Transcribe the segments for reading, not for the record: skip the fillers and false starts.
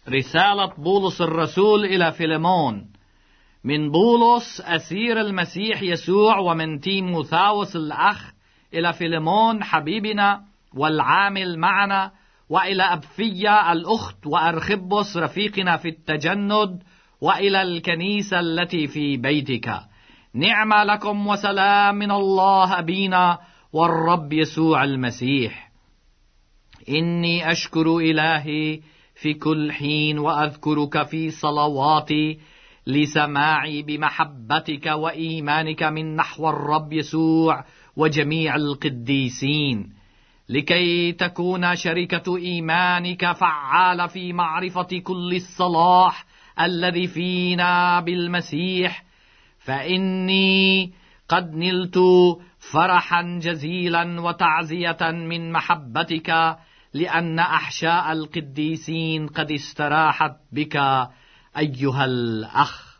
رسالة بولس الرسول إلى فيليمون، من بولس أسير المسيح يسوع ومن تيموثاوس الأخ إلى فيليمون حبيبنا والعامل معنا، وإلى أبفية الأخت وأرخبس رفيقنا في التجند، وإلى الكنيسة التي في بيتك. نعمة لكم وسلام من الله أبينا والرب يسوع المسيح. إني أشكر إلهي في كل حين وأذكرك في صلواتي لسماعي بمحبتك وإيمانك من نحو الرب يسوع وجميع القديسين، لكي تكون شركة إيمانك فعالة في معرفة كل الصلاح الذي فينا بالمسيح. فإني قد نلت فرحا جزيلا وتعزية من محبتك، لأن أحشاء القديسين قد استراحت بك أيها الأخ.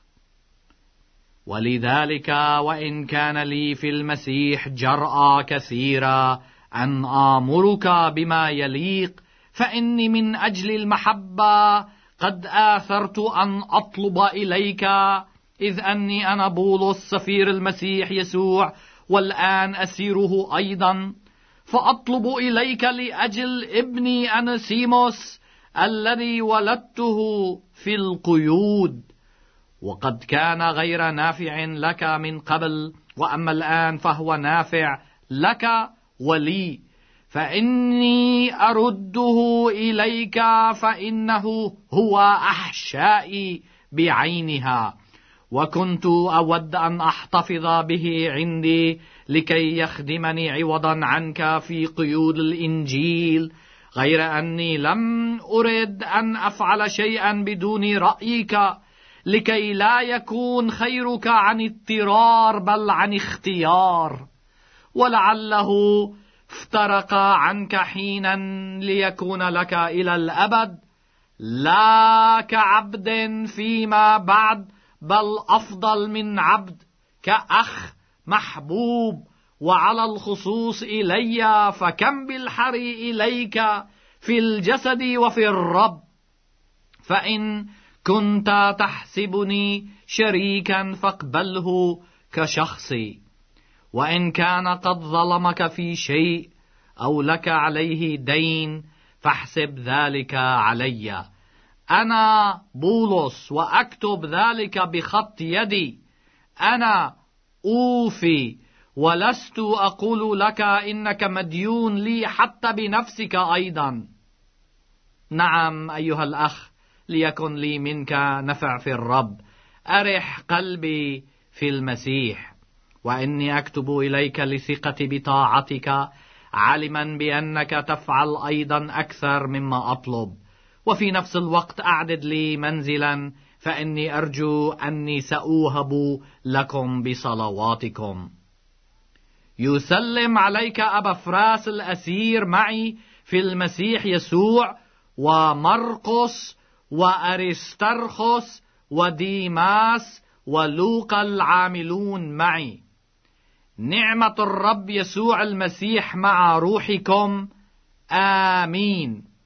ولذلك وإن كان لي في المسيح جرأة كثيرة أن آمرك بما يليق، فإني من أجل المحبة قد آثرت أن أطلب إليك، إذ أني أنا بولس سفير المسيح يسوع والآن أسيره أيضا، فأطلب إليك لأجل ابني أنسيموس الذي ولدته في القيود، وقد كان غير نافع لك من قبل، وأما الآن فهو نافع لك ولي، فإني أرده إليك، فإنه هو أحشائي بعينها، وكنت أود أن أحتفظ به عندي لكي يخدمني عوضا عنك في قيود الإنجيل، غير أني لم أرد أن أفعل شيئا بدون رأيك، لكي لا يكون خيرك عن اضطرار بل عن اختيار، ولعله افترق عنك حينا ليكون لك إلى الأبد، لا كعبد فيما بعد بل أفضل من عبد، كأخ محبوب، وعلى الخصوص إلي، فكم بالحري إليك في الجسد وفي الرب. فإن كنت تحسبني شريكا فاقبله كشخصي، وإن كان قد ظلمك في شيء أو لك عليه دين فاحسب ذلك علي. أنا بولس وأكتب ذلك بخط يدي، أنا أوفي، ولست أقول لك إنك مديون لي حتى بنفسك أيضا. نعم أيها الأخ، ليكن لي منك نفع في الرب، أرح قلبي في المسيح. وإني أكتب إليك لثقتي بطاعتك، علما بأنك تفعل أيضا أكثر مما أطلب، وفي نفس الوقت أعدد لي منزلا، فإني أرجو أني سأوهب لكم بصلواتكم. يسلم عليك أبا فراس الأسير معي في المسيح يسوع، ومرقس وأريسترخس وديماس ولوقا العاملون معي. نعمة الرب يسوع المسيح مع روحكم. آمين.